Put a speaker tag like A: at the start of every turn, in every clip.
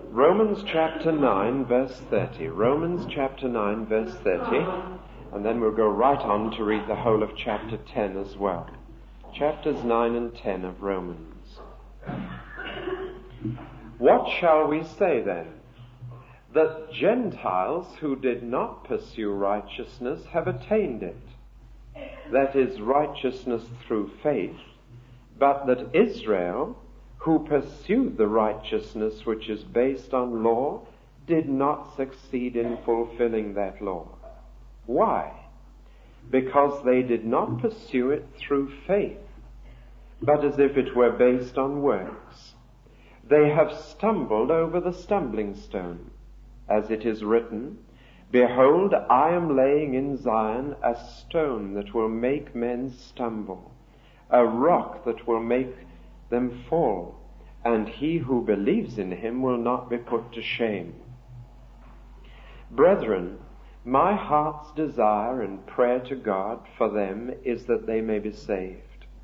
A: Romans chapter 9, verse 30. Romans chapter 9, verse 30. And then we'll go right on to read the whole of chapter 10 as well. Chapters 9 and 10 of Romans. What shall we say then? That Gentiles who did not pursue righteousness have attained it. That is, righteousness through faith. But that Israel, who pursued the righteousness which is based on law, did not succeed in fulfilling that law. Why? Because they did not pursue it through faith, but as if it were based on works. They have stumbled over the stumbling stone, as it is written, Behold, I am laying in Zion a stone that will make men stumble, a rock that will make them fall, and he who believes in him will not be put to shame. Brethren, my heart's desire and prayer to God for them is that they may be saved.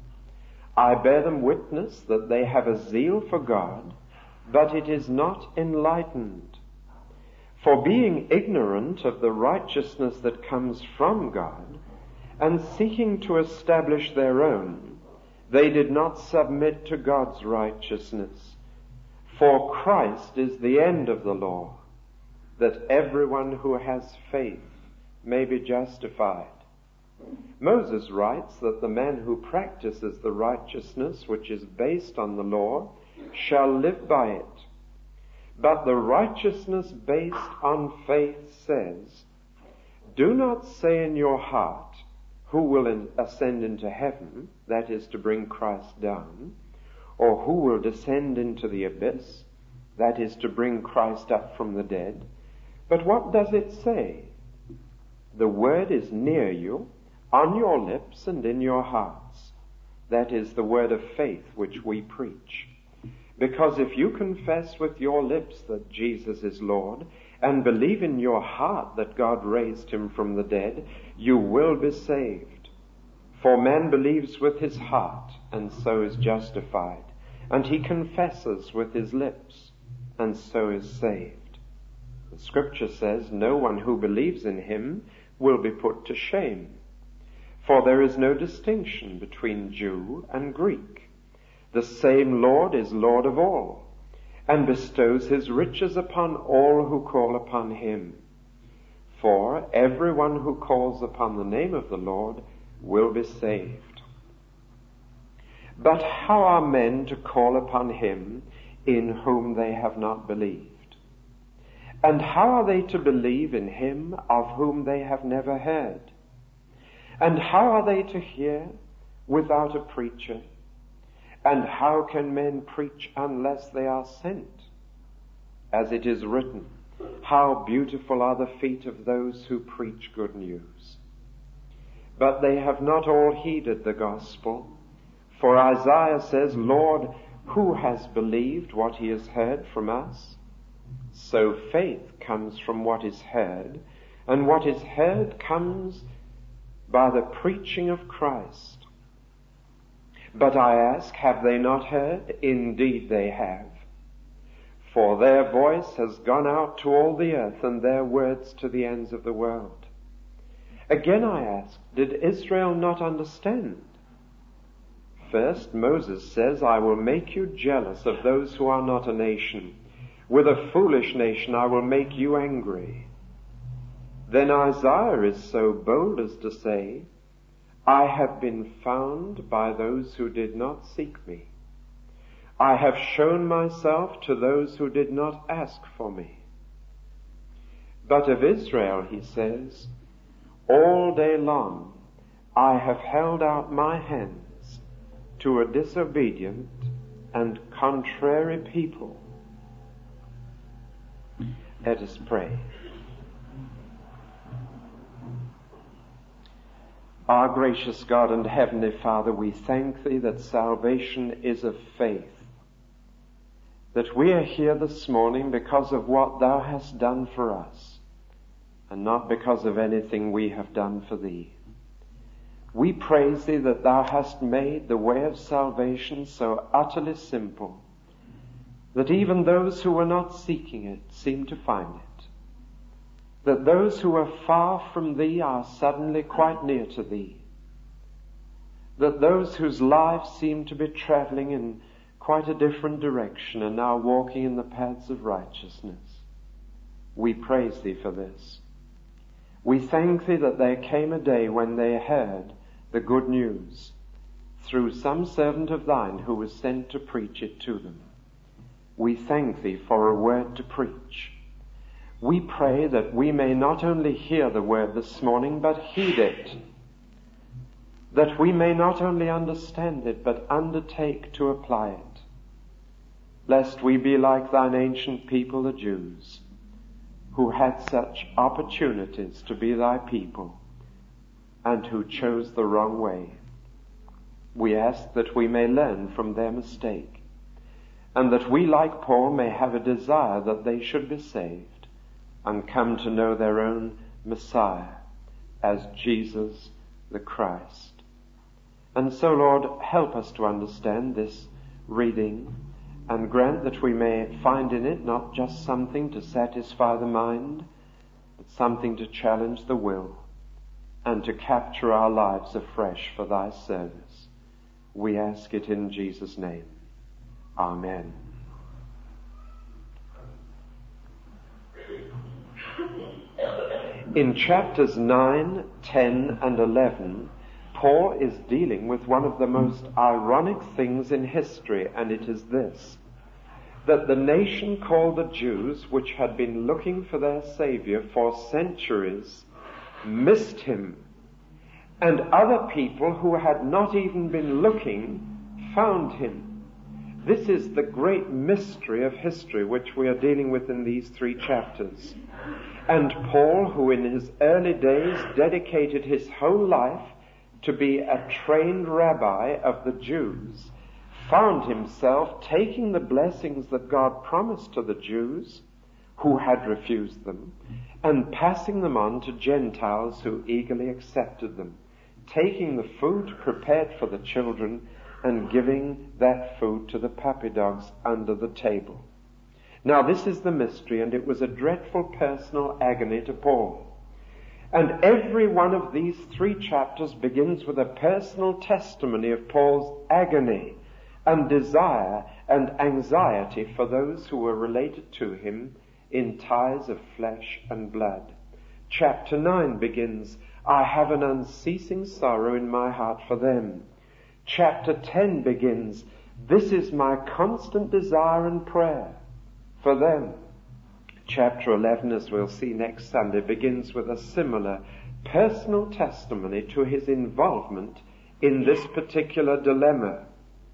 A: I bear them witness that they have a zeal for God, but it is not enlightened. For being ignorant of the righteousness that comes from God, and seeking to establish their own, they did not submit to God's righteousness. For Christ is the end of the law, that everyone who has faith may be justified. Moses writes that the man who practices the righteousness which is based on the law shall live by it. But the righteousness based on faith says, Do not say in your heart, Who will ascend into heaven, that is to bring Christ down, or who will descend into the abyss, that is to bring Christ up from the dead. But what does it say? The word is near you, on your lips and in your hearts. That is the word of faith which we preach. Because if you confess with your lips that Jesus is Lord, and believe in your heart that God raised him from the dead, you will be saved. For man believes with his heart, and so is justified, and he confesses with his lips, and so is saved. The scripture says, No one who believes in him will be put to shame. For there is no distinction between Jew and Greek. The same Lord is Lord of all, and bestows his riches upon all who call upon him. For everyone who calls upon the name of the Lord will be saved. But how are men to call upon him in whom they have not believed? And how are they to believe in him of whom they have never heard? And how are they to hear without a preacher? And how can men preach unless they are sent? As it is written, How beautiful are the feet of those who preach good news. But they have not all heeded the gospel. For Isaiah says, Lord, who has believed what he has heard from us? So faith comes from what is heard, and what is heard comes by the preaching of Christ. But I ask, have they not heard? Indeed they have. For their voice has gone out to all the earth, and their words to the ends of the world. Again I ask, did Israel not understand? First, Moses says, I will make you jealous of those who are not a nation. With a foolish nation I will make you angry. Then Isaiah is so bold as to say, I have been found by those who did not seek me. I have shown myself to those who did not ask for me. But of Israel, he says, all day long I have held out my hands to a disobedient and contrary people. Let us pray. Our gracious God and Heavenly Father, we thank Thee that salvation is of faith, that we are here this morning because of what Thou hast done for us, and not because of anything we have done for Thee. We praise Thee that Thou hast made the way of salvation so utterly simple, that even those who were not seeking it seem to find it, that those who are far from thee are suddenly quite near to thee, that those whose lives seem to be traveling in quite a different direction are now walking in the paths of righteousness. We praise thee for this. We thank thee that there came a day when they heard the good news through some servant of thine who was sent to preach it to them. We thank thee for a word to preach. We pray that we may not only hear the word this morning, but heed it. That we may not only understand it, but undertake to apply it. Lest we be like thine ancient people, the Jews, who had such opportunities to be thy people, and who chose the wrong way. We ask that we may learn from their mistake, and that we, like Paul, may have a desire that they should be saved and come to know their own Messiah as Jesus the Christ. And so, Lord, help us to understand this reading, and grant that we may find in it not just something to satisfy the mind, but something to challenge the will, and to capture our lives afresh for thy service. We ask it in Jesus' name. Amen. In chapters 9, 10, and 11, Paul is dealing with one of the most ironic things in history, and it is this: that the nation called the Jews, which had been looking for their Savior for centuries, missed him, and other people who had not even been looking found him. This is the great mystery of history which we are dealing with in these 3 chapters. And Paul, who in his early days dedicated his whole life to be a trained rabbi of the Jews, found himself taking the blessings that God promised to the Jews who had refused them and passing them on to Gentiles who eagerly accepted them, taking the food prepared for the children and giving that food to the puppy dogs under the table. Now this is the mystery, and it was a dreadful personal agony to Paul. And every one of these 3 chapters begins with a personal testimony of Paul's agony and desire and anxiety for those who were related to him in ties of flesh and blood. Chapter 9 begins, I have an unceasing sorrow in my heart for them. Chapter 10 begins, this is my constant desire and prayer for them. Chapter 11, as we'll see next Sunday, begins with a similar personal testimony to his involvement in this particular dilemma.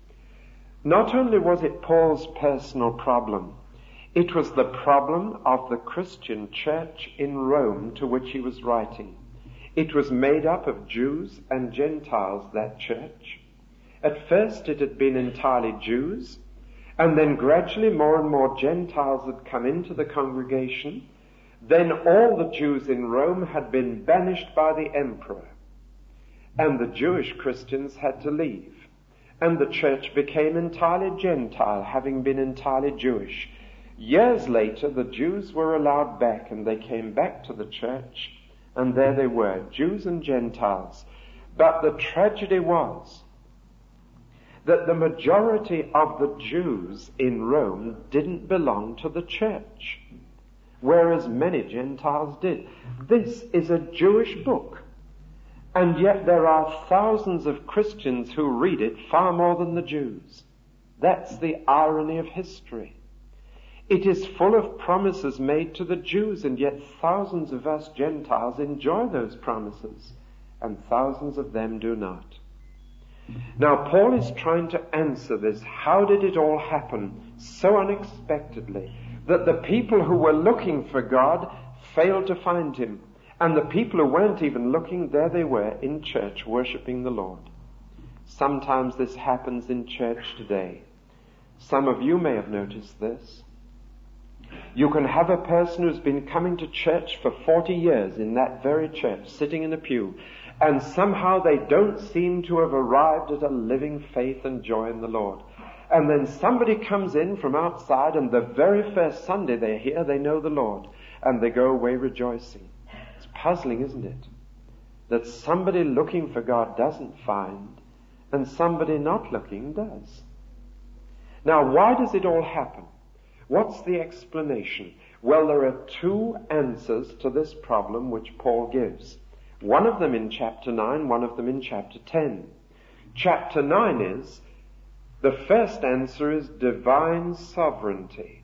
A: Not only was it Paul's personal problem, it was the problem of the Christian church in Rome to which he was writing. It was made up of Jews and Gentiles, that church. At first it had been entirely Jews, and then gradually more and more Gentiles had come into the congregation. Then all the Jews in Rome had been banished by the emperor, and the Jewish Christians had to leave. And the church became entirely Gentile, having been entirely Jewish. Years later, the Jews were allowed back, and they came back to the church, and there they were, Jews and Gentiles. But the tragedy was that the majority of the Jews in Rome didn't belong to the church, whereas many Gentiles did. This is a Jewish book, and yet there are thousands of Christians who read it far more than the Jews. That's the irony of history. It is full of promises made to the Jews, and yet thousands of us Gentiles enjoy those promises, and thousands of them do not. Now, Paul is trying to answer this. How did it all happen so unexpectedly that the people who were looking for God failed to find him, and the people who weren't even looking, there they were in church worshiping the Lord? Sometimes this happens in church today. Some of you may have noticed this. You can have a person who's been coming to church for 40 years in that very church, sitting in a pew, and somehow they don't seem to have arrived at a living faith and joy in the Lord. And then somebody comes in from outside, and the very first Sunday they're here, they know the Lord, and they go away rejoicing. It's puzzling, isn't it? That somebody looking for God doesn't find, and somebody not looking does. Now, why does it all happen? What's the explanation? Well, there are two answers to this problem which Paul gives. One of them in chapter 9, one of them in chapter 10. Chapter 9 is, the first answer is divine sovereignty.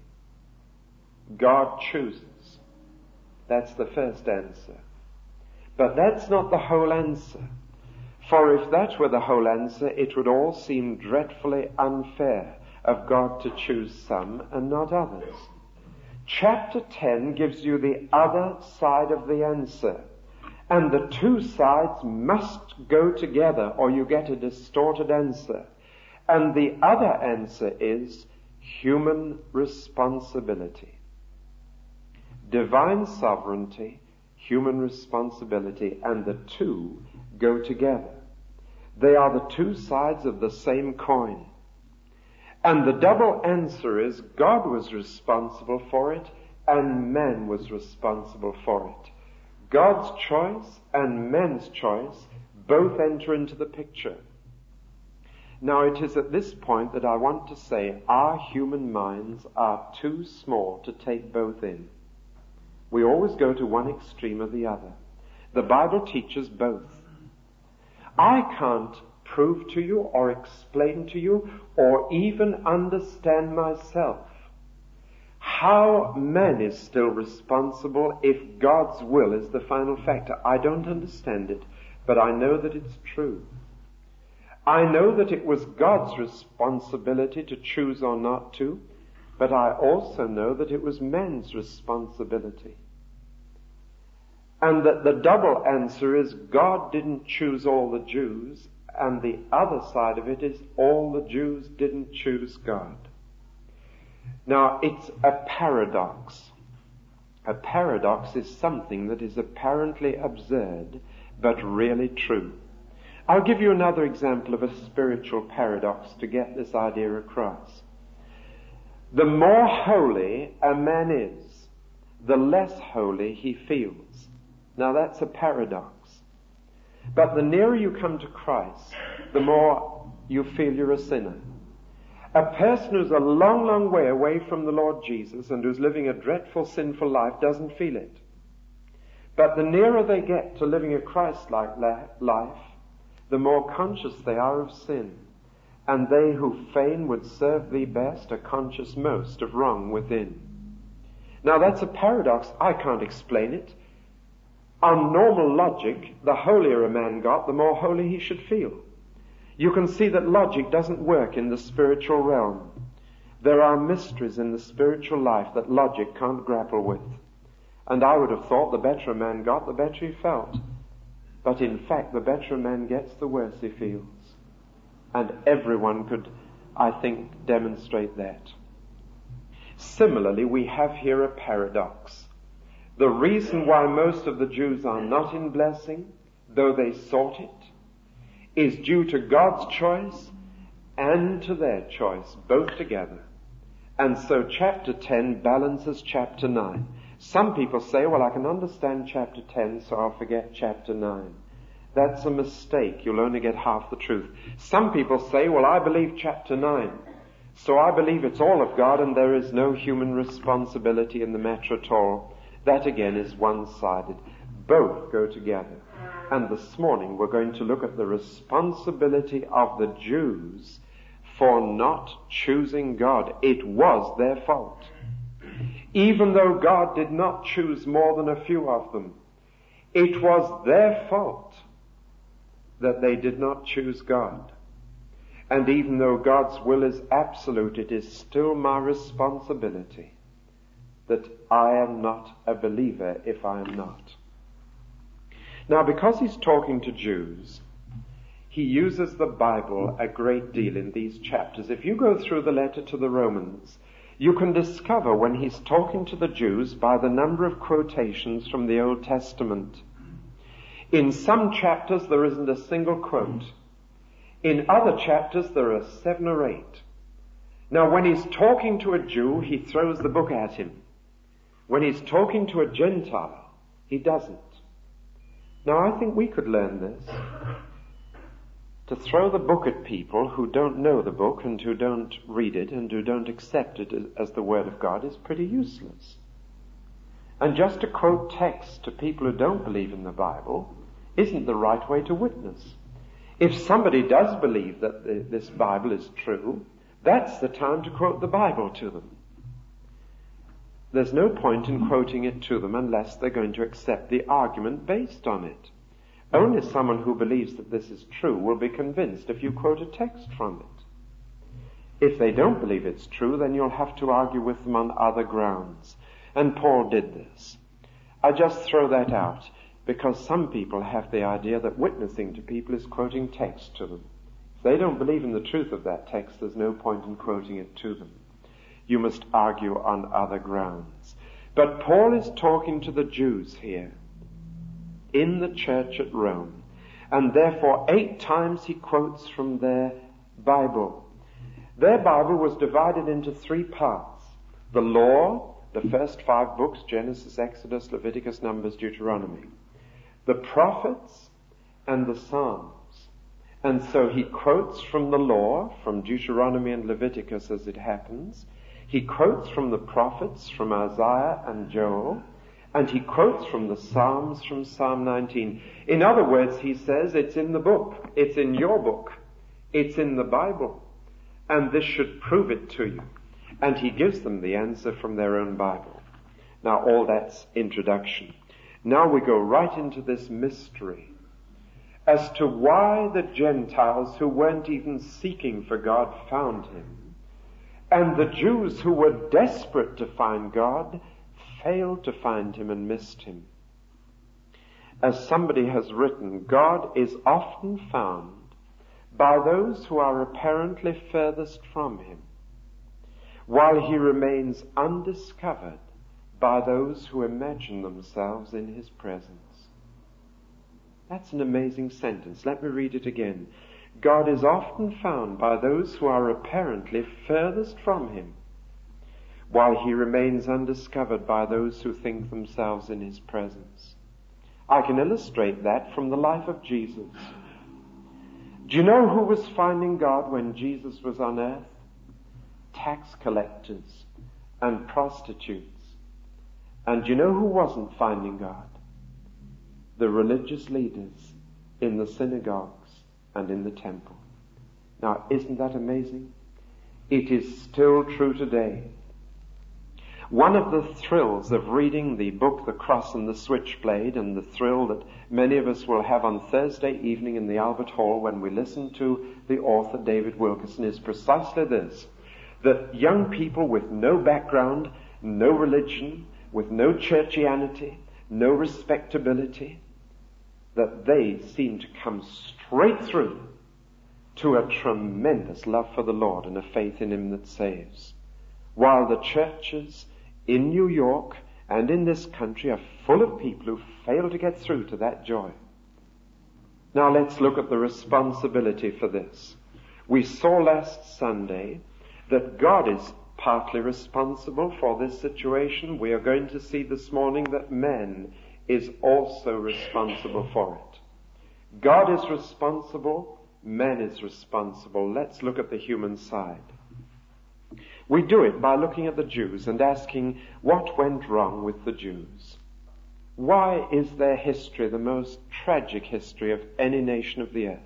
A: God chooses. That's the first answer. But that's not the whole answer. For if that were the whole answer, it would all seem dreadfully unfair of God to choose some and not others. Chapter 10 gives you the other side of the answer. And the two sides must go together or you get a distorted answer. And the other answer is human responsibility. Divine sovereignty, human responsibility, and the two go together. They are the two sides of the same coin. And the double answer is God was responsible for it and man was responsible for it. God's choice and man's choice both enter into the picture. Now it is at this point that I want to say our human minds are too small to take both in. We always go to one extreme or the other. The Bible teaches both. I can't prove to you or explain to you or even understand myself how man is still responsible if God's will is the final factor. I don't understand it, but I know that it's true. I know that it was God's responsibility to choose or not to, but I also know that it was man's responsibility. And that the double answer is God didn't choose all the Jews, and the other side of it is all the Jews didn't choose God. Now, it's a paradox. A paradox is something that is apparently absurd, but really true. I'll give you another example of a spiritual paradox to get this idea across. The more holy a man is, the less holy he feels. Now, that's a paradox. But the nearer you come to Christ, the more you feel you're a sinner. A person who's a long, long way away from the Lord Jesus and who's living a dreadful, sinful life doesn't feel it. But the nearer they get to living a Christ-like life, the more conscious they are of sin. And they who fain would serve thee best are conscious most of wrong within. Now that's a paradox. I can't explain it. On normal logic, the holier a man got, the more holy he should feel. You can see that logic doesn't work in the spiritual realm. There are mysteries in the spiritual life that logic can't grapple with. And I would have thought the better a man got, the better he felt. But in fact, the better a man gets, the worse he feels. And everyone could, I think, demonstrate that. Similarly, we have here a paradox. The reason why most of the Jews are not in blessing, though they sought it, is due to God's choice and to their choice, both together. And so chapter 10 balances chapter 9. Some people say, well, I can understand chapter 10, so I'll forget chapter 9. That's a mistake. You'll only get half the truth. Some people say, well, I believe chapter 9, so I believe it's all of God and there is no human responsibility in the matter at all. That again is one-sided. Both go together. And this morning we're going to look at the responsibility of the Jews for not choosing God. It was their fault. Even though God did not choose more than a few of them, it was their fault that they did not choose God. And even though God's will is absolute, it is still my responsibility that I am not a believer if I am not. Now, because he's talking to Jews, he uses the Bible a great deal in these chapters. If you go through the letter to the Romans, you can discover when he's talking to the Jews by the number of quotations from the Old Testament. In some chapters there isn't a single quote. In other chapters there are 7 or 8. Now, when he's talking to a Jew, he throws the book at him. When he's talking to a Gentile, he doesn't. Now, I think we could learn this. To throw the book at people who don't know the book and who don't read it and who don't accept it as the Word of God is pretty useless. And just to quote text to people who don't believe in the Bible isn't the right way to witness. If somebody does believe that this Bible is true, that's the time to quote the Bible to them. There's no point in quoting it to them unless they're going to accept the argument based on it. Only someone who believes that this is true will be convinced if you quote a text from it. If they don't believe it's true, then you'll have to argue with them on other grounds. And Paul did this. I just throw that out because some people have the idea that witnessing to people is quoting text to them. If they don't believe in the truth of that text, there's no point in quoting it to them. You must argue on other grounds. But Paul is talking to the Jews here in the church at Rome. And therefore 8 times he quotes from their Bible. Their Bible was divided into 3 parts. The law, the first 5 books, Genesis, Exodus, Leviticus, Numbers, Deuteronomy. The prophets and the Psalms. And so he quotes from the law, from Deuteronomy and Leviticus as it happens. He quotes from the prophets, from Isaiah and Joel. And he quotes from the Psalms, from Psalm 19. In other words, he says, it's in the book. It's in your book. It's in the Bible. And this should prove it to you. And he gives them the answer from their own Bible. Now, all that's introduction. Now we go right into this mystery as to why the Gentiles who weren't even seeking for God found him, and the Jews who were desperate to find God failed to find him and missed him. As somebody has written, God is often found by those who are apparently furthest from him, while he remains undiscovered by those who imagine themselves in his presence. That's an amazing sentence. Let me read it again. God is often found by those who are apparently furthest from him, while he remains undiscovered by those who think themselves in his presence. I can illustrate that from the life of Jesus. Do you know who was finding God when Jesus was on earth? Tax collectors and prostitutes. And do you know who wasn't finding God? The religious leaders in the synagogues and in the temple. Now, isn't that amazing? It is still true today. One of the thrills of reading the book The Cross and the Switchblade, and the thrill that many of us will have on Thursday evening in the Albert Hall when we listen to the author David Wilkerson, is precisely this: that young people with no background, no religion, with no churchianity, no respectability, that they seem to come straight through to a tremendous love for the Lord and a faith in him that saves. While the churches in New York and in this country are full of people who fail to get through to that joy. Now let's look at the responsibility for this. We saw last Sunday that God is partly responsible for this situation. We are going to see this morning that man is also responsible for it. God is responsible, man is responsible. Let's look at the human side. We do it by looking at the Jews and asking what went wrong with the Jews. Why is their history the most tragic history of any nation of the earth?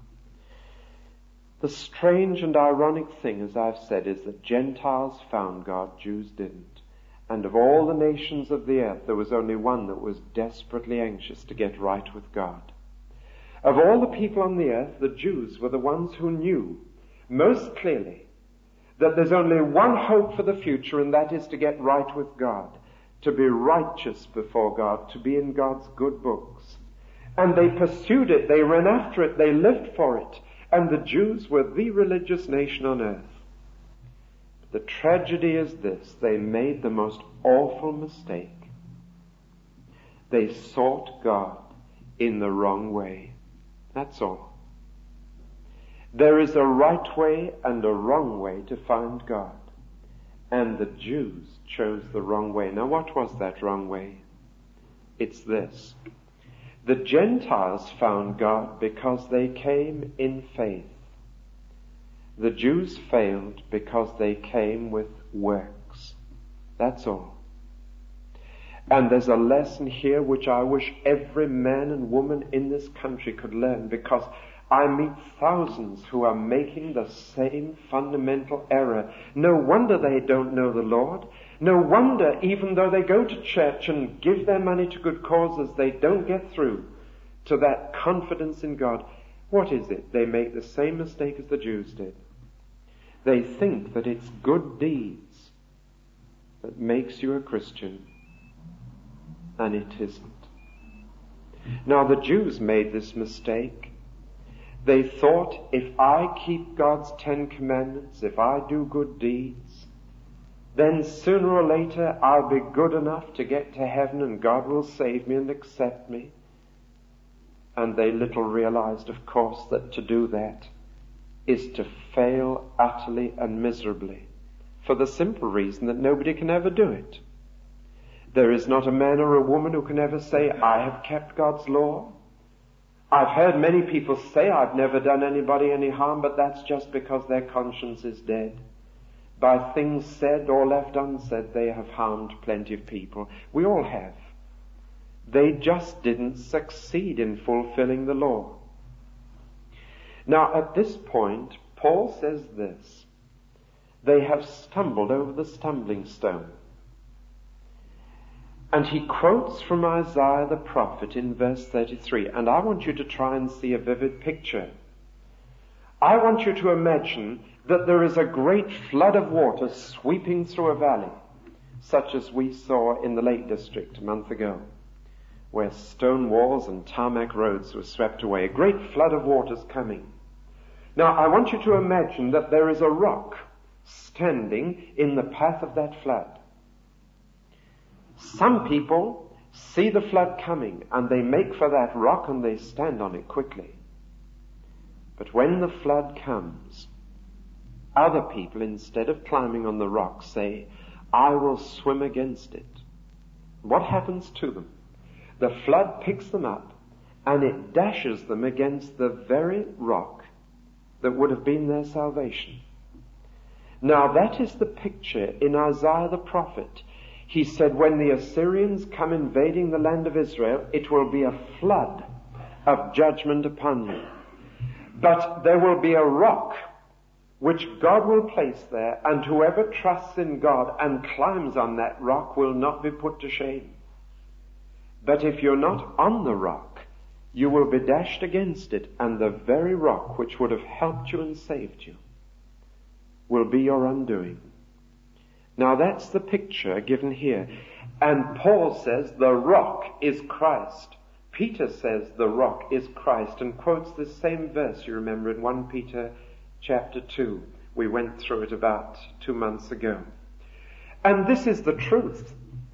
A: The strange and ironic thing, as I've said, is that Gentiles found God, Jews didn't. And of all the nations of the earth, there was only one that was desperately anxious to get right with God. Of all the people on the earth, the Jews were the ones who knew most clearly that there's only one hope for the future, and that is to get right with God, to be righteous before God, to be in God's good books. And they pursued it, they ran after it, they lived for it. And the Jews were the religious nation on earth. The tragedy is this: they made the most awful mistake. They sought God in the wrong way. That's all. There is a right way and a wrong way to find God. And the Jews chose the wrong way. Now what was that wrong way? It's this. The Gentiles found God because they came in faith. The Jews failed because they came with works. That's all. And there's a lesson here which I wish every man and woman in this country could learn, because I meet thousands who are making the same fundamental error. No wonder they don't know the Lord. No wonder, even though they go to church and give their money to good causes, they don't get through to that confidence in God. What is it? They make the same mistake as the Jews did. They think that it's good deeds that makes you a Christian, and it isn't. Now the Jews made this mistake. They thought, if I keep God's 10 Commandments, if I do good deeds, then sooner or later I'll be good enough to get to heaven and God will save me and accept me. And they little realized, of course, that to do that is to fail utterly and miserably, for the simple reason that nobody can ever do it. There is not a man or a woman who can ever say, I have kept God's law. I've heard many people say, I've never done anybody any harm, but that's just because their conscience is dead. By things said or left unsaid, they have harmed plenty of people. We all have. They just didn't succeed in fulfilling the law. Now, at this point, Paul says this: they have stumbled over the stumbling stone. And he quotes from Isaiah the prophet in verse 33. And I want you to try and see a vivid picture. I want you to imagine that there is a great flood of water sweeping through a valley, such as we saw in the Lake District a month ago, where stone walls and tarmac roads were swept away. A great flood of water is coming. Now, I want you to imagine that there is a rock standing in the path of that flood. Some people see the flood coming and they make for that rock and they stand on it quickly. But when the flood comes, other people, instead of climbing on the rock, say, I will swim against it. What happens to them? The flood picks them up and it dashes them against the very rock that would have been their salvation. Now that is the picture in Isaiah the prophet. He said, when the Assyrians come invading the land of Israel, it will be a flood of judgment upon you. But there will be a rock which God will place there, and whoever trusts in God and climbs on that rock will not be put to shame. But if you're not on the rock, you will be dashed against it, and the very rock which would have helped you and saved you will be your undoing. Now that's the picture given here. And Paul says the rock is Christ. Peter says the rock is Christ, and quotes this same verse, you remember, in 1 Peter chapter 2. We went through it about 2 months ago. And this is the truth.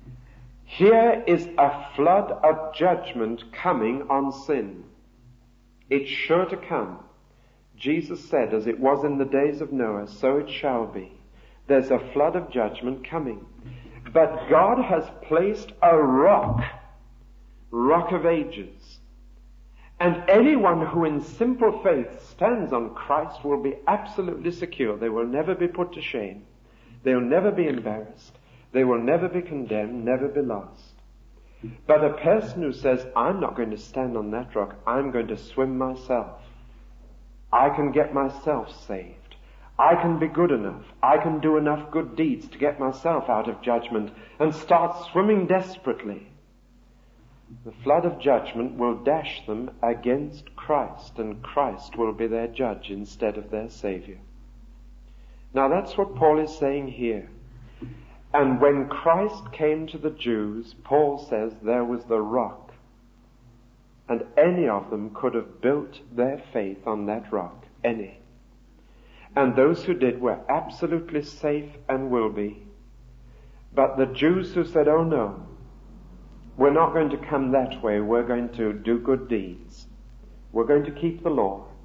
A: Here is a flood of judgment coming on sin. It's sure to come. Jesus said, as it was in the days of Noah, so it shall be. There's a flood of judgment coming. But God has placed a rock of ages. And anyone who in simple faith stands on Christ will be absolutely secure. They will never be put to shame. They will never be embarrassed. They will never be condemned, never be lost. But a person who says, I'm not going to stand on that rock, I'm going to swim myself. I can get myself saved. I can be good enough. I can do enough good deeds to get myself out of judgment and start swimming desperately. The flood of judgment will dash them against Christ, and Christ will be their judge instead of their Savior. Now that's what Paul is saying here. And when Christ came to the Jews, Paul says there was the rock. And any of them could have built their faith on that rock. Any. And those who did were absolutely safe and will be. But the Jews who said, oh no, we're not going to come that way, we're going to do good deeds. We're going to keep the law.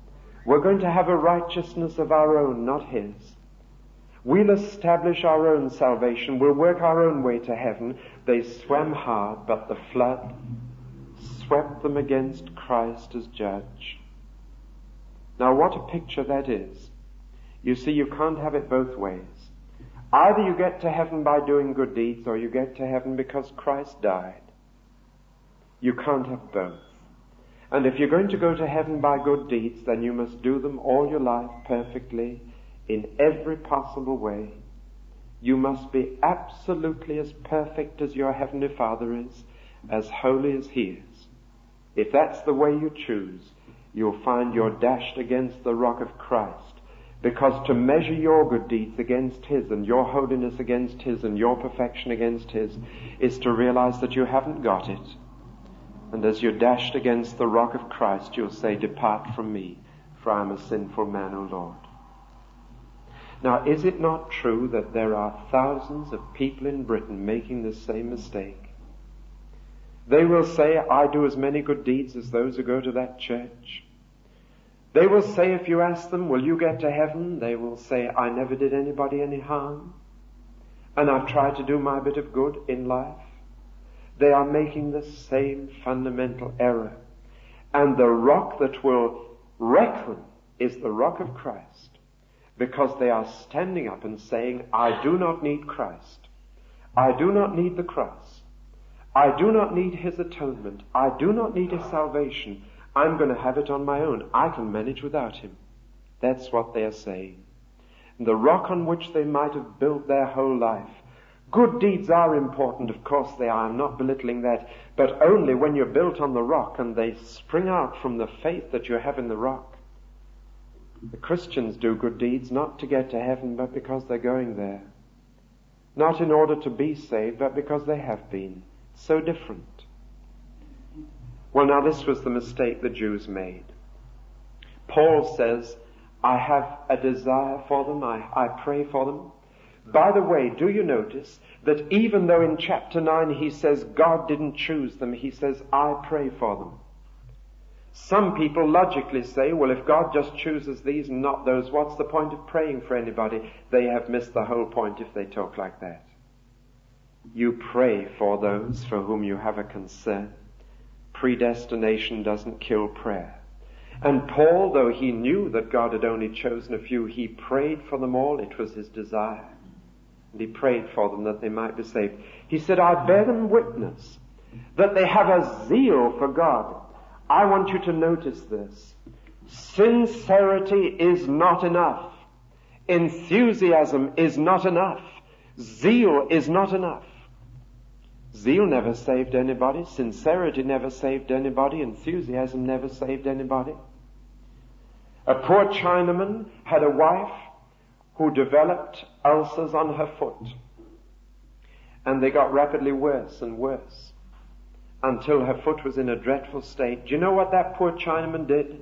A: We're going to have a righteousness of our own, not His. We'll establish our own salvation. We'll work our own way to heaven. They swam hard, but the flood swept them against Christ as judge. Now what a picture that is. You see, you can't have it both ways. Either you get to heaven by doing good deeds, or you get to heaven because Christ died. You can't have both. And if you're going to go to heaven by good deeds, then you must do them all your life perfectly, in every possible way. You must be absolutely as perfect as your Heavenly Father is, as holy as He is. If that's the way you choose, you'll find you're dashed against the rock of Christ. Because to measure your good deeds against His, and your holiness against His, and your perfection against His, is to realize that you haven't got it. And as you're dashed against the rock of Christ, you'll say, "Depart from me, for I am a sinful man, O Lord." Now, is it not true that there are thousands of people in Britain making the same mistake? They will say, "I do as many good deeds as those who go to that church." They will say, if you ask them, "Will you get to heaven?" They will say, "I never did anybody any harm, and I've tried to do my bit of good in life." They are making the same fundamental error. And the rock that will wreck them is the rock of Christ, because they are standing up and saying, "I do not need Christ. I do not need the cross. I do not need His atonement. I do not need His salvation. I'm going to have it on my own. I can manage without Him." That's what they are saying. The rock on which they might have built their whole life. Good deeds are important, of course they are. I'm not belittling that. But only when you're built on the rock and they spring out from the faith that you have in the rock. The Christians do good deeds not to get to heaven, but because they're going there. Not in order to be saved, but because they have been. So different. Well, now this was the mistake the Jews made. Paul says, "I have a desire for them, I pray for them." By the way, do you notice that even though in chapter 9 he says God didn't choose them, he says, "I pray for them." Some people logically say, well, if God just chooses these and not those, what's the point of praying for anybody? They have missed the whole point if they talk like that. You pray for those for whom you have a concern. Predestination doesn't kill prayer. And Paul, though he knew that God had only chosen a few, he prayed for them all. It was his desire. And he prayed for them that they might be saved. He said, "I bear them witness that they have a zeal for God." I want you to notice this. Sincerity is not enough. Enthusiasm is not enough. Zeal is not enough. Zeal never saved anybody. Sincerity never saved anybody. Enthusiasm never saved anybody. A poor Chinaman had a wife who developed ulcers on her foot. And they got rapidly worse and worse until her foot was in a dreadful state. Do you know what that poor Chinaman did?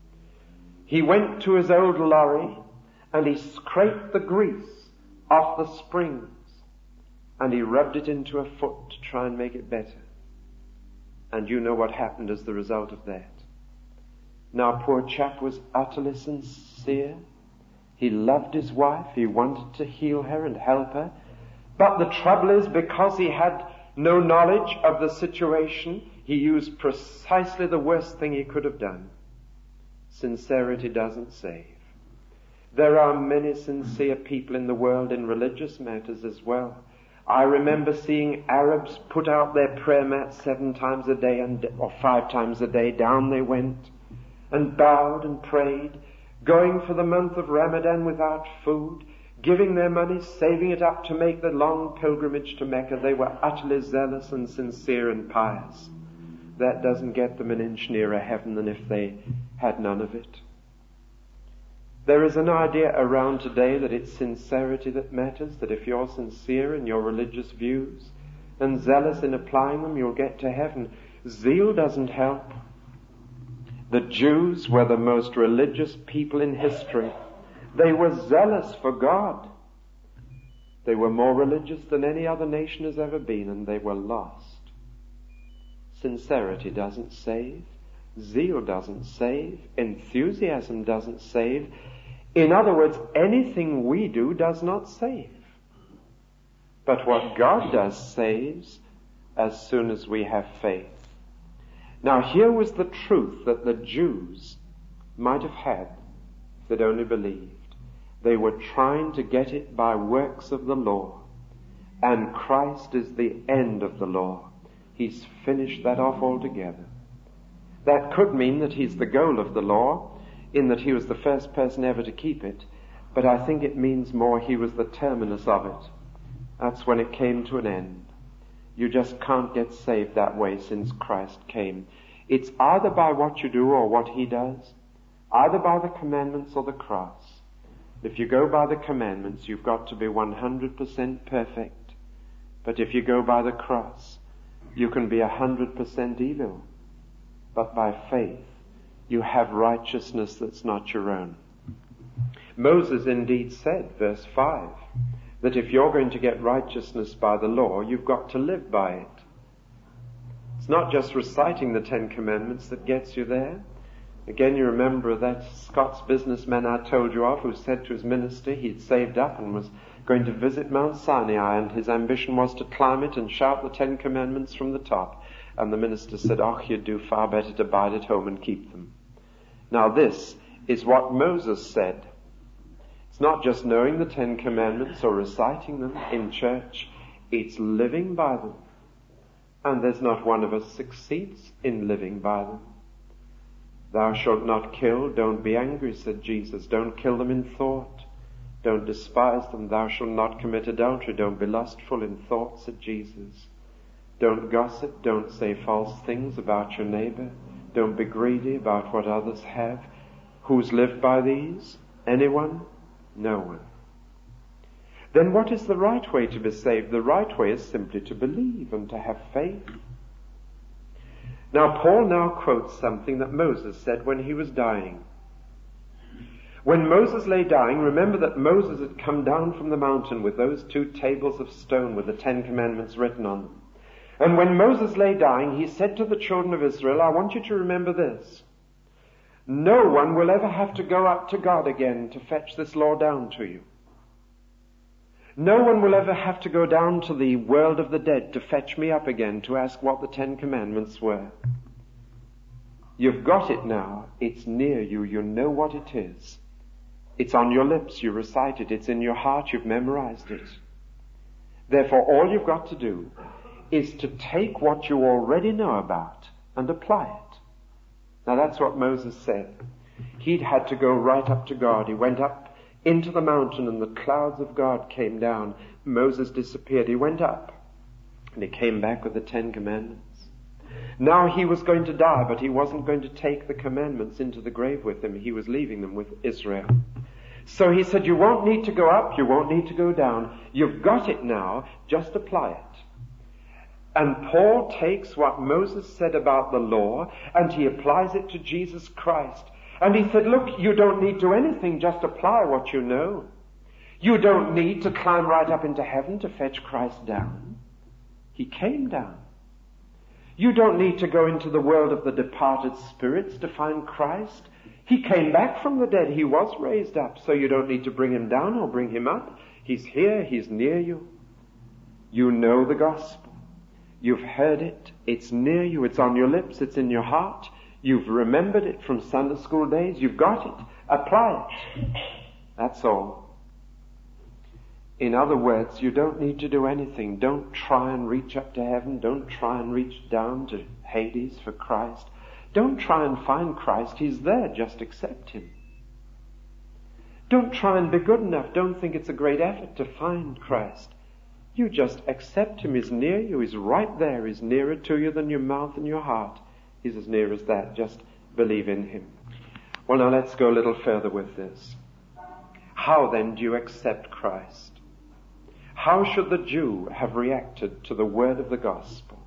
A: He went to his old lorry and he scraped the grease off the springs and he rubbed it into her foot to try and make it better. And you know what happened as the result of that. Now, poor chap was utterly sincere. He loved his wife. He wanted to heal her and help her. But the trouble is, because he had no knowledge of the situation, he used precisely the worst thing he could have done. Sincerity doesn't save. There are many sincere people in the world in religious matters as well. I remember seeing Arabs put out their prayer mats 7 times a day or 5 times a day. Down they went and bowed and prayed, going for the month of Ramadan without food, giving their money, saving it up to make the long pilgrimage to Mecca. They were utterly zealous and sincere and pious. That doesn't get them an inch nearer heaven than if they had none of it. There is an idea around today that it's sincerity that matters, that if you're sincere in your religious views and zealous in applying them, you'll get to heaven. Zeal doesn't help. The Jews were the most religious people in history. They were zealous for God. They were more religious than any other nation has ever been, and they were lost. Sincerity doesn't save. Zeal doesn't save. Enthusiasm doesn't save. In other words, anything we do does not save. But what God does saves as soon as we have faith. Now here was the truth that the Jews might have had if they'd only believed. They were trying to get it by works of the law. And Christ is the end of the law. He's finished that off altogether. That could mean that he's the goal of the law, in that he was the first person ever to keep it. But I think it means more he was the terminus of it. That's when it came to an end. You just can't get saved that way since Christ came. It's either by what you do or what he does, either by the commandments or the cross. If you go by the commandments, you've got to be 100% perfect. But if you go by the cross, you can be 100% evil. But by faith, you have righteousness that's not your own. Moses indeed said, verse 5, that if you're going to get righteousness by the law, you've got to live by it. It's not just reciting the 10 Commandments that gets you there. Again, you remember that Scots businessman I told you of who said to his minister he'd saved up and was going to visit Mount Sinai, and his ambition was to climb it and shout the 10 Commandments from the top. And the minister said, "Oh, you'd do far better to bide at home and keep them." Now this is what Moses said. It's not just knowing the 10 Commandments or reciting them in church. It's living by them. And there's not one of us succeeds in living by them. Thou shalt not kill. Don't be angry, said Jesus. Don't kill them in thought. Don't despise them. Thou shalt not commit adultery. Don't be lustful in thought, said Jesus. Don't gossip. Don't say false things about your neighbor. Don't be greedy about what others have. Who's lived by these? Anyone? No one. Then what is the right way to be saved? The right way is simply to believe and to have faith. Now Paul now quotes something that Moses said when he was dying. When Moses lay dying, remember that Moses had come down from the mountain with those 2 tables of stone with the 10 Commandments written on them. And when Moses lay dying, he said to the children of Israel, I want you to remember this. No one will ever have to go up to God again to fetch this law down to you. No one will ever have to go down to the world of the dead to fetch me up again to ask what the 10 Commandments were. You've got it now. It's near you. You know what it is. It's on your lips. You recite it. It's in your heart. You've memorized it. Therefore, all you've got to do is to take what you already know about and apply it. Now that's what Moses said. He'd had to go right up to God. He went up into the mountain and the clouds of God came down. Moses disappeared. He went up and he came back with the 10 Commandments. Now he was going to die, but he wasn't going to take the commandments into the grave with him. He was leaving them with Israel. So he said, you won't need to go up. You won't need to go down. You've got it now. Just apply it. And Paul takes what Moses said about the law and he applies it to Jesus Christ. And he said, look, you don't need to do anything, just apply what you know. You don't need to climb right up into heaven to fetch Christ down. He came down. You don't need to go into the world of the departed spirits to find Christ. He came back from the dead. He was raised up, so you don't need to bring him down or bring him up. He's here. He's near you. You know the gospel. You've heard it. It's near you. It's on your lips. It's in your heart. You've remembered it from Sunday school days. You've got it. Apply it. That's all. In other words, you don't need to do anything. Don't try and reach up to heaven. Don't try and reach down to Hades for Christ. Don't try and find Christ. He's there. Just accept him. Don't try and be good enough. Don't think it's a great effort to find Christ. You just accept him. He's near you. He's right there. He's nearer to you than your mouth and your heart. He's as near as that. Just believe in him. Well, now let's go a little further with this. How then do you accept Christ? How should the Jew have reacted to the word of the gospel?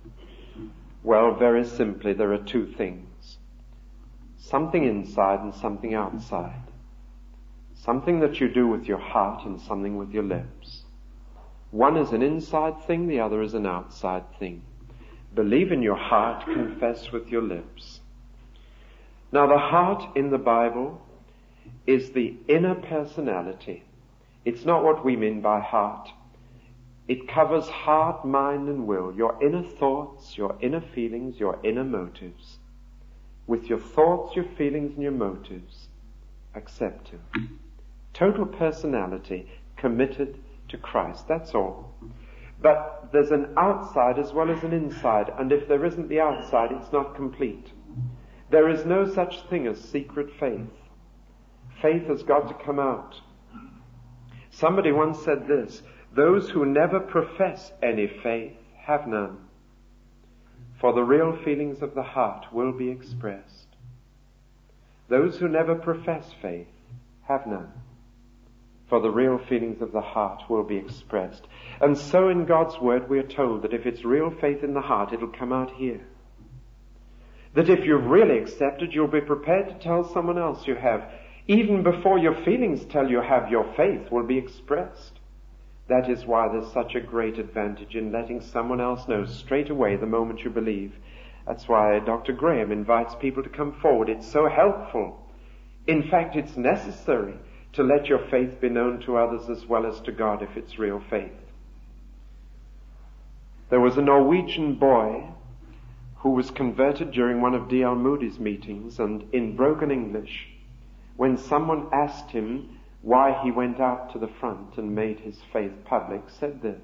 A: Well, very simply, there are 2 things. Something inside and something outside. Something that you do with your heart and something with your lips. One is an inside thing, the other is an outside thing. Believe in your heart, confess with your lips. Now, the heart in the Bible is the inner personality. It's not what we mean by heart. It covers heart, mind, and will, your inner thoughts, your inner feelings, your inner motives. With your thoughts, your feelings, and your motives, accept Him. Total personality committed to Christ, that's all. But there's an outside as well as an inside, and if there isn't the outside, it's not complete. There is no such thing as secret faith. Faith has got to come out. Somebody once said this: those who never profess any faith have none, for the real feelings of the heart will be expressed. Those who never profess faith have none, for the real feelings of the heart will be expressed. And so in God's Word we are told that if it's real faith in the heart, it'll come out here. That if you've really accepted, you'll be prepared to tell someone else you have. Even before your feelings tell you have, your faith will be expressed. That is why there's such a great advantage in letting someone else know straight away the moment you believe. That's why Dr. Graham invites people to come forward. It's so helpful. In fact, it's necessary to let your faith be known to others as well as to God if it's real faith. There was a Norwegian boy who was converted during one of D.L. Moody's meetings, and in broken English, when someone asked him why he went out to the front and made his faith public, said this: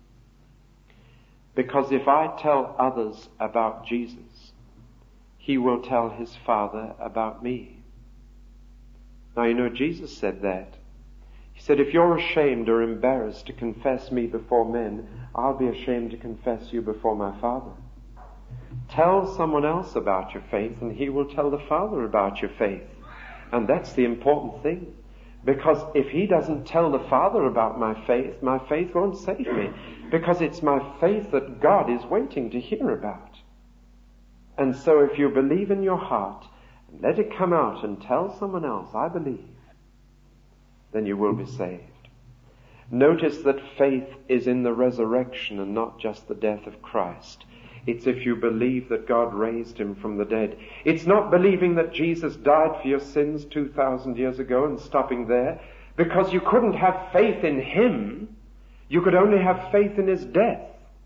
A: because if I tell others about Jesus, He will tell His Father about me. Now, you know, Jesus said that. He said, if you're ashamed or embarrassed to confess me before men, I'll be ashamed to confess you before my Father. Tell someone else about your faith, and He will tell the Father about your faith. And that's the important thing. Because if He doesn't tell the Father about my faith won't save me. Because it's my faith that God is waiting to hear about. And so if you believe in your heart, and let it come out and tell someone else, I believe, then you will be saved. Notice that faith is in the resurrection and not just the death of Christ. It's if you believe that God raised Him from the dead. It's not believing that Jesus died for your sins 2,000 years ago and stopping there, because you couldn't have faith in Him. You could only have faith in His death.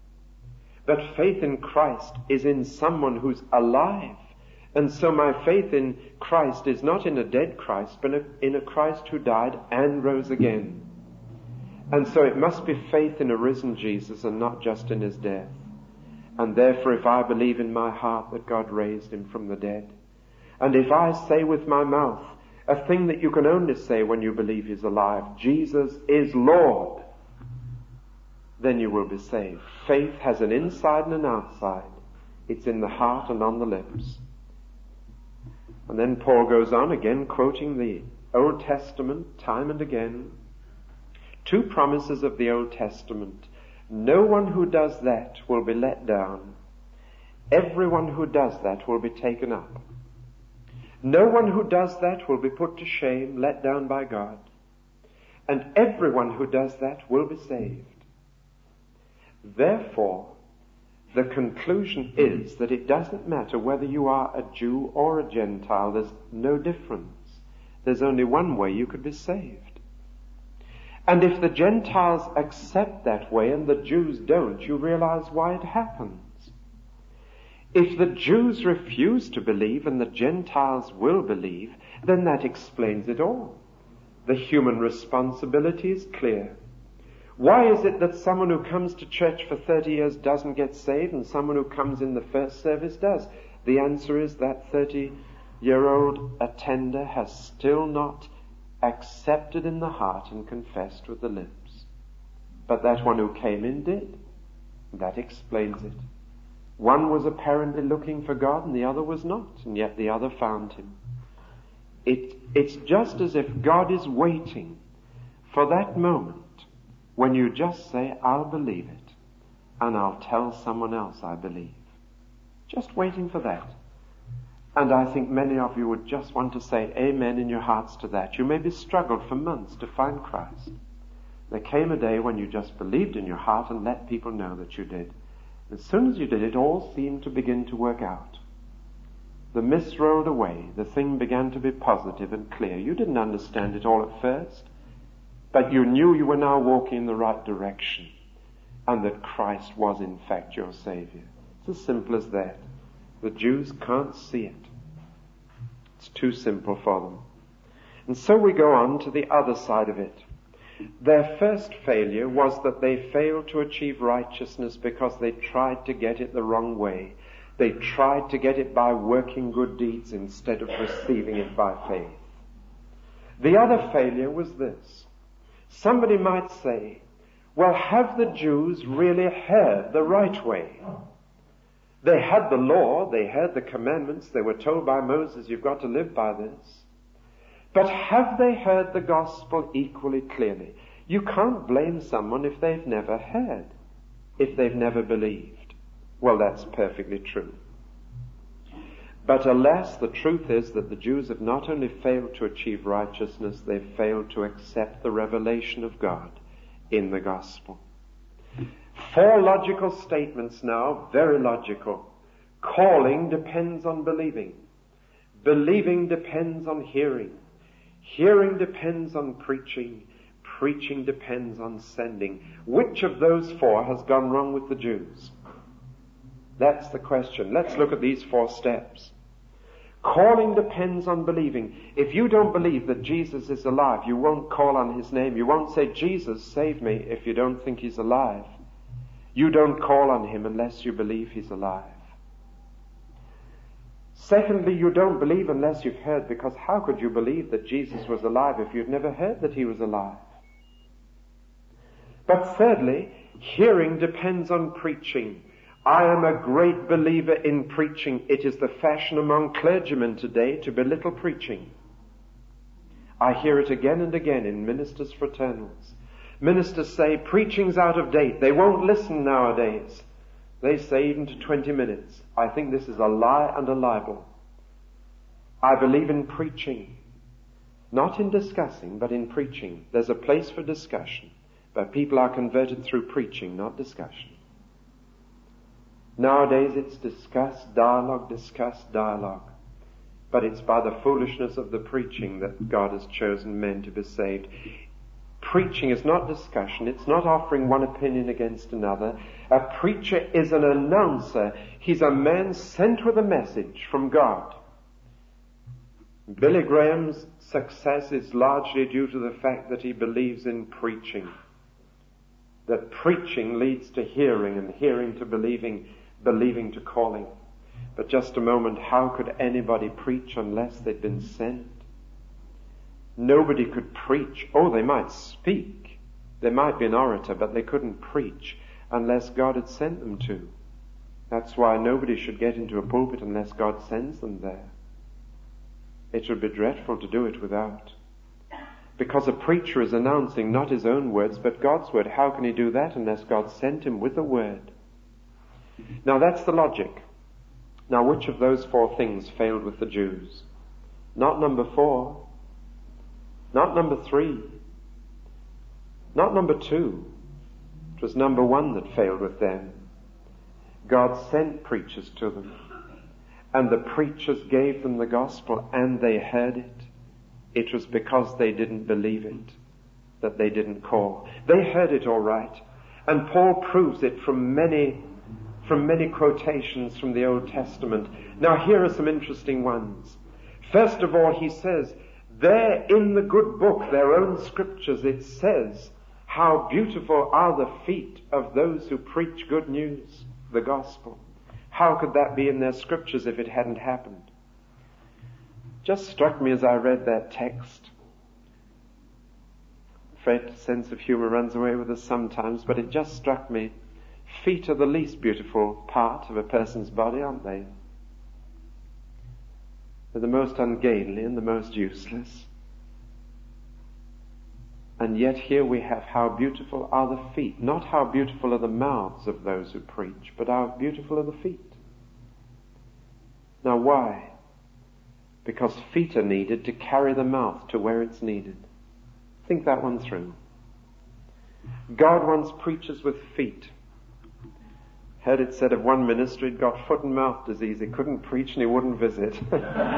A: But faith in Christ is in someone who's alive. And so my faith in Christ is not in a dead Christ, but in a Christ who died and rose again. And so it must be faith in a risen Jesus and not just in His death. And therefore, if I believe in my heart that God raised Him from the dead, and if I say with my mouth a thing that you can only say when you believe He's alive, Jesus is Lord, then you will be saved. Faith has an inside and an outside. It's in the heart and on the lips. And then Paul goes on again, quoting the Old Testament time and again. Two promises of the Old Testament. No one who does that will be let down. Everyone who does that will be taken up. No one who does that will be put to shame, let down by God. And everyone who does that will be saved. Therefore, the conclusion is that it doesn't matter whether you are a Jew or a Gentile. There's no difference. There's only one way you could be saved. And if the Gentiles accept that way and the Jews don't, you realize why it happens. If the Jews refuse to believe and the Gentiles will believe, then that explains it all. The human responsibility is clear. Why is it that someone who comes to church for 30 years doesn't get saved and someone who comes in the first service does? The answer is that 30-year-old attender has still not accepted in the heart and confessed with the lips. But that one who came in did. That explains it. One was apparently looking for God and the other was not, and yet the other found Him. It's just as if God is waiting for that moment when you just say, I'll believe it, and I'll tell someone else I believe. Just waiting for that. And I think many of you would just want to say amen in your hearts to that. You maybe struggled for months to find Christ. There came a day when you just believed in your heart and let people know that you did. As soon as you did, it all seemed to begin to work out. The mist rolled away. The thing began to be positive and clear. You didn't understand it all at first, but you knew you were now walking in the right direction and that Christ was in fact your Savior. It's as simple as that. The Jews can't see it. It's too simple for them. And so we go on to the other side of it. Their first failure was that they failed to achieve righteousness because they tried to get it the wrong way. They tried to get it by working good deeds instead of receiving it by faith. The other failure was this. Somebody might say, well, have the Jews really heard the right way? They had the law, they heard the commandments, they were told by Moses, you've got to live by this. But have they heard the gospel equally clearly? You can't blame someone if they've never heard, if they've never believed. Well, that's perfectly true. But alas, the truth is that the Jews have not only failed to achieve righteousness, they've failed to accept the revelation of God in the gospel. 4 logical statements now, very logical. Calling depends on believing. Believing depends on hearing. Hearing depends on preaching. Preaching depends on sending. Which of those 4 has gone wrong with the Jews? That's the question. Let's look at these 4 steps. Calling depends on believing. If you don't believe that Jesus is alive, you won't call on his name. You won't say, Jesus, save me, if you don't think he's alive. You don't call on him unless you believe he's alive. Secondly, you don't believe unless you've heard, because how could you believe that Jesus was alive if you'd never heard that he was alive? But thirdly, hearing depends on preaching. I am a great believer in preaching. It is the fashion among clergymen today to belittle preaching. I hear it again and again in ministers' fraternals. Ministers say preaching's out of date. They won't listen nowadays. They say even to 20 minutes. I think this is a lie and a libel. I believe in preaching. Not in discussing, but in preaching. There's a place for discussion, but people are converted through preaching, not discussion. Nowadays it's discuss, dialogue. But it's by the foolishness of the preaching that God has chosen men to be saved. Preaching is not discussion. It's not offering one opinion against another. A preacher is an announcer. He's a man sent with a message from God. Billy Graham's success is largely due to the fact that he believes in preaching. That preaching leads to hearing, and hearing to believing, believing to calling. But just a moment, how could anybody preach unless they'd been sent? Nobody could preach. Oh, they might speak. They might be an orator, but they couldn't preach unless God had sent them to. That's why nobody should get into a pulpit unless God sends them there. It would be dreadful to do it without. Because a preacher is announcing not his own words, but God's word. How can he do that unless God sent him with the word? Now that's the logic. Now which of those 4 things failed with the Jews? Not number 4. Not number 3. Not number 2. It was number 1 that failed with them. God sent preachers to them. And the preachers gave them the gospel and they heard it. It was because they didn't believe it that they didn't call. They heard it all right. And Paul proves it from many quotations from the Old Testament. Now here are some interesting ones. First of all, he says, there in the good book, their own scriptures, it says, how beautiful are the feet of those who preach good news, the gospel. How could that be in their scriptures if it hadn't happened? Just struck me as I read that text. I'm afraid sense of humor runs away with us sometimes, but it just struck me. Feet are the least beautiful part of a person's body, aren't they? They're the most ungainly and the most useless. And yet here we have how beautiful are the feet. Not how beautiful are the mouths of those who preach, but how beautiful are the feet. Now why? Because feet are needed to carry the mouth to where it's needed. Think that one through. God wants preachers with feet. Heard it said of one minister he'd got foot and mouth disease. He couldn't preach and he wouldn't visit. But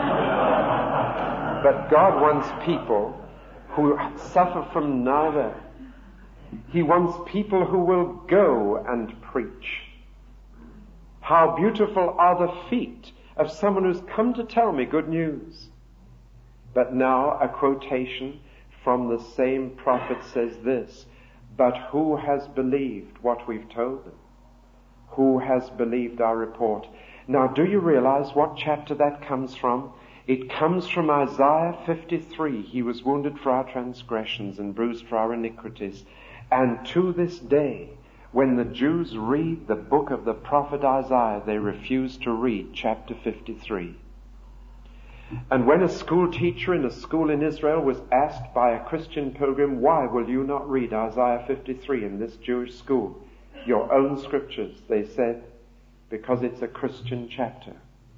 A: God wants people who suffer from neither. He wants people who will go and preach. How beautiful are the feet of someone who's come to tell me good news. But now a quotation from the same prophet says this, but who has believed what we've told them? Who has believed our report? Now, do you realize what chapter that comes from? It comes from Isaiah 53. He was wounded for our transgressions and bruised for our iniquities. And to this day, when the Jews read the book of the prophet Isaiah, they refuse to read chapter 53. And when a school teacher in a school in Israel was asked by a Christian pilgrim, why will you not read Isaiah 53 in this Jewish school? Your own scriptures, they said, because it's a Christian chapter.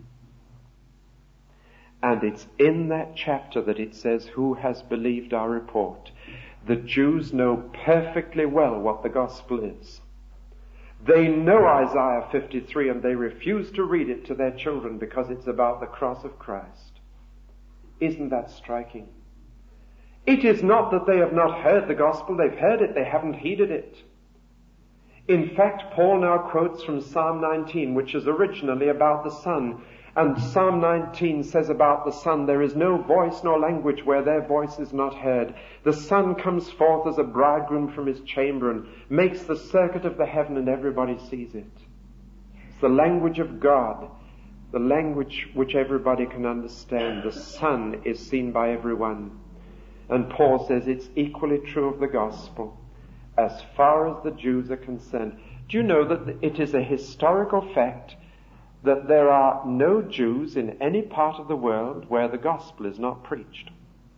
A: And it's in that chapter that it says, who has believed our report? The Jews know perfectly well what the gospel is. They know Isaiah 53 and they refuse to read it to their children because it's about the cross of Christ. Isn't that striking? It is not that they have not heard the gospel. They've heard it. They haven't heeded it. In fact, Paul now quotes from Psalm 19, which is originally about the Son. And Psalm 19 says about the Son, there is no voice nor language where their voice is not heard. The Son comes forth as a bridegroom from his chamber and makes the circuit of the heaven and everybody sees it. It's the language of God, the language which everybody can understand. The Son is seen by everyone. And Paul says it's equally true of the gospel. As far as the Jews are concerned, do you know that it is a historical fact that there are no Jews in any part of the world where the gospel is not preached?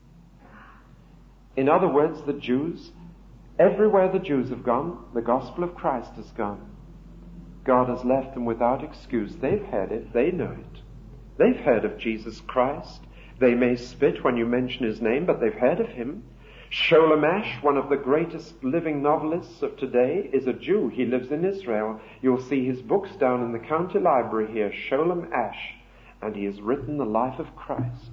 A: In other words, the Jews, everywhere the Jews have gone, the gospel of Christ has gone. God has left them without excuse. They've heard it. They know it. They've heard of Jesus Christ. They may spit when you mention his name, but they've heard of him. Sholem Asch, one of the greatest living novelists of today, is a Jew. He lives in Israel. You'll see his books down in the county library here, Sholem Asch, and he has written the life of Christ.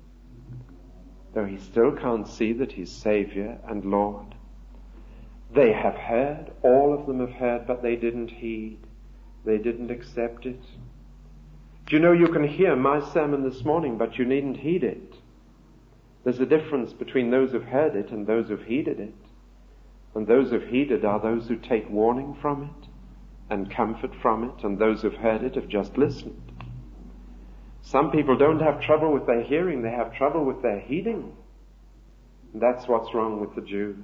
A: Though he still can't see that he's Savior and Lord. They have heard, all of them have heard, but they didn't heed. They didn't accept it. Do you know you can hear my sermon this morning, but you needn't heed it? There's a difference between those who've heard it and those who've heeded it. And those who've heeded are those who take warning from it and comfort from it, and those who've heard it have just listened. Some people don't have trouble with their hearing, they have trouble with their heeding. And that's what's wrong with the Jews.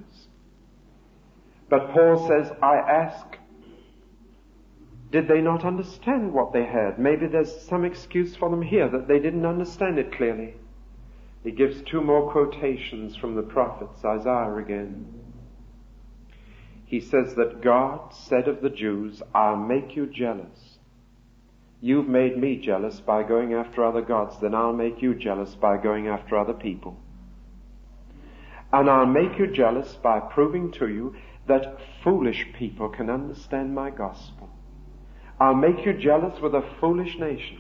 A: But Paul says, I ask, did they not understand what they heard? Maybe there's some excuse for them here that they didn't understand it clearly. He gives two more quotations from the prophets, Isaiah again. He says that God said of the Jews, I'll make you jealous. You've made me jealous by going after other gods, then I'll make you jealous by going after other people. And I'll make you jealous by proving to you that foolish people can understand my gospel. I'll make you jealous with a foolish nation.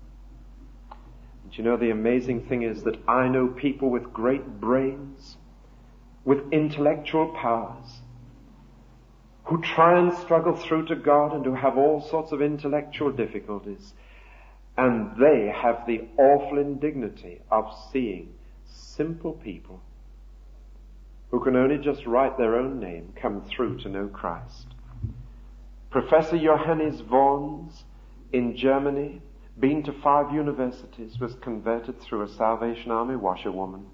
A: You know, the amazing thing is that I know people with great brains, with intellectual powers, who try and struggle through to God and who have all sorts of intellectual difficulties. And they have the awful indignity of seeing simple people who can only just write their own name come through to know Christ. Professor Johannes Worms in Germany, been to 5 universities, was converted through a Salvation Army washerwoman.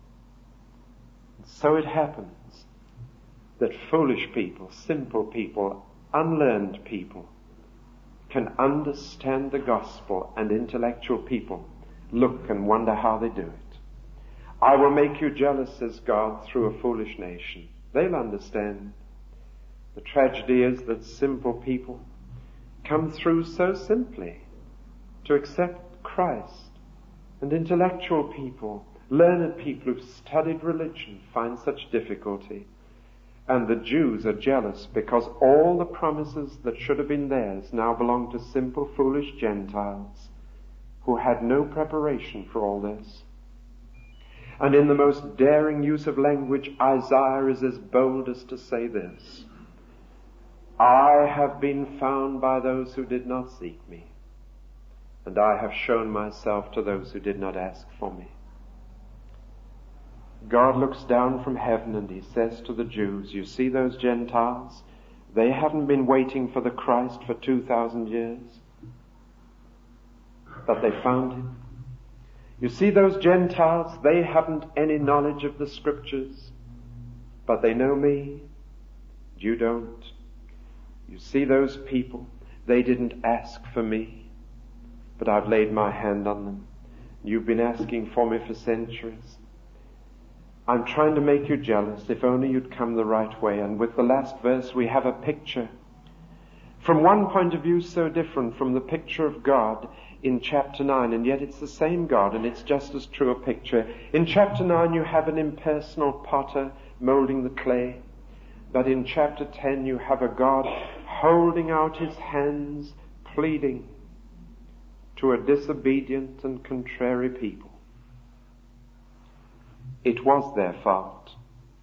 A: So it happens that foolish people, simple people, unlearned people can understand the gospel, and intellectual people look and wonder how they do it. I will make you jealous, says God, through a foolish nation. They'll understand. The tragedy is that simple people come through so simply to accept Christ, and intellectual people, learned people who've studied religion find such difficulty. And the Jews are jealous because all the promises that should have been theirs now belong to simple, foolish Gentiles who had no preparation for all this. And in the most daring use of language, Isaiah is as bold as to say this: I have been found by those who did not seek me, and I have shown myself to those who did not ask for me. God looks down from heaven and he says to the Jews, you see those Gentiles? They haven't been waiting for the Christ for 2,000 years, but they found him. You see those Gentiles? They haven't any knowledge of the Scriptures, but they know me. You don't. You see those people? They didn't ask for me, but I've laid my hand on them. You've been asking for me for centuries. I'm trying to make you jealous. If only you'd come the right way. And with the last verse we have a picture, from one point of view so different from the picture of God in chapter 9, and yet it's the same God, and it's just as true a picture. In chapter 9 you have an impersonal potter molding the clay, but in chapter 10 you have a God holding out his hands, pleading to a disobedient and contrary people. It was their fault.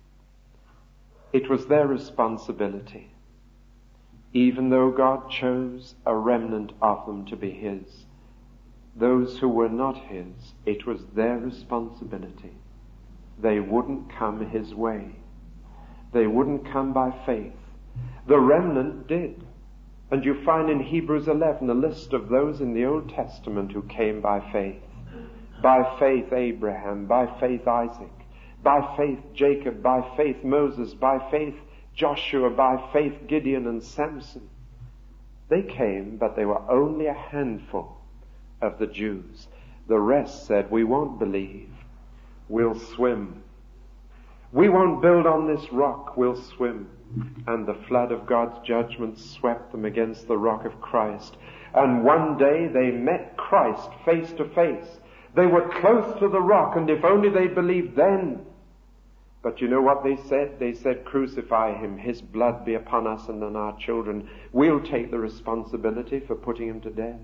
A: It was their responsibility. Even though God chose a remnant of them to be his, those who were not his, it was their responsibility. They wouldn't come his way. They wouldn't come by faith. The remnant did. And you find in Hebrews 11 a list of those in the Old Testament who came by faith. By faith Abraham, by faith Isaac, by faith Jacob, by faith Moses, by faith Joshua, by faith Gideon and Samson. They came, but they were only a handful of the Jews. The rest said, we won't believe, we'll swim. We won't build on this rock, we'll swim. And the flood of God's judgment swept them against the rock of Christ. And one day they met Christ face to face. They were close to the rock, and if only they believed then. But you know what they said? They said, crucify him, his blood be upon us and on our children. We'll take the responsibility for putting him to death.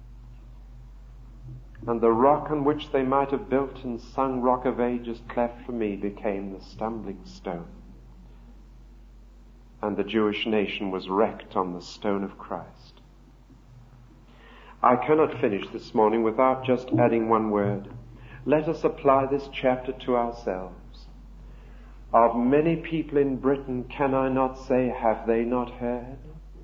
A: And the rock on which they might have built and sung Rock of Ages cleft for me became the stumbling stone. And the Jewish nation was wrecked on the stone of Christ. I cannot finish this morning without just adding one word. Let us apply this chapter to ourselves. Of many people in Britain, can I not say, have they not heard?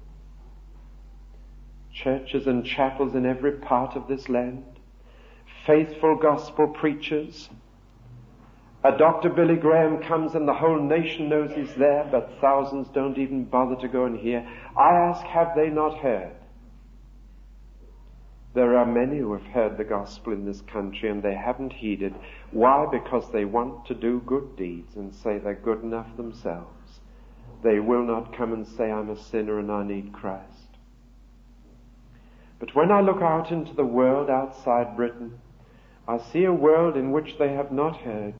A: Churches and chapels in every part of this land, faithful gospel preachers. A Dr. Billy Graham comes and the whole nation knows he's there, but thousands don't even bother to go and hear. I ask, have they not heard? There are many who have heard the gospel in this country and they haven't heeded. Why? Because they want to do good deeds and say they're good enough themselves. They will not come and say, I'm a sinner and I need Christ. But when I look out into the world outside Britain, I see a world in which they have not heard.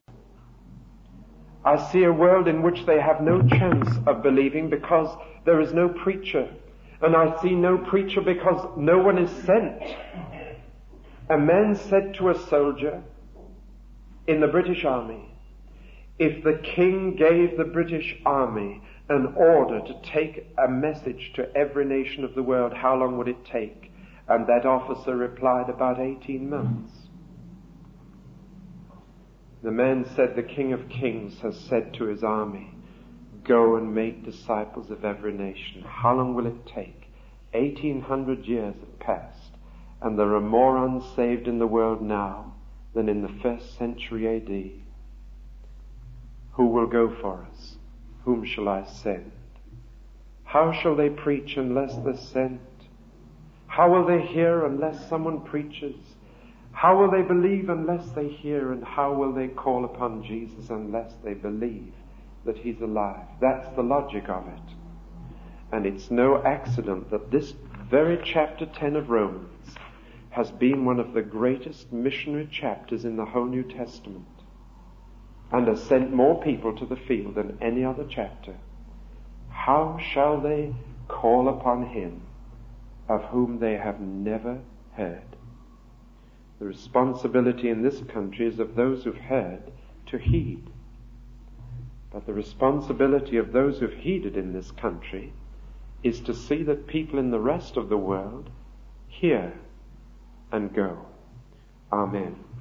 A: I see a world in which they have no chance of believing because there is no preacher. And I see no preacher because no one is sent. A man said to a soldier in the British Army, if the king gave the British Army an order to take a message to every nation of the world, how long would it take? And that officer replied, about 18 months. The man said, the King of Kings has said to his army, go and make disciples of every nation. How long will it take? 1800 years have passed, and there are more unsaved in the world now than in the first century A.D. Who will go for us? Whom shall I send? How shall they preach unless they're sent? How will they hear unless someone preaches? How will they believe unless they hear? And how will they call upon Jesus unless they believe that he's alive? That's the logic of it. And it's no accident that this very chapter 10 of Romans has been one of the greatest missionary chapters in the whole New Testament and has sent more people to the field than any other chapter. how shall they call upon him of whom they have never heard? The responsibility in this country is of those who've heard to heed. But the responsibility of those who've heeded in this country is to see that people in the rest of the world hear and go. Amen.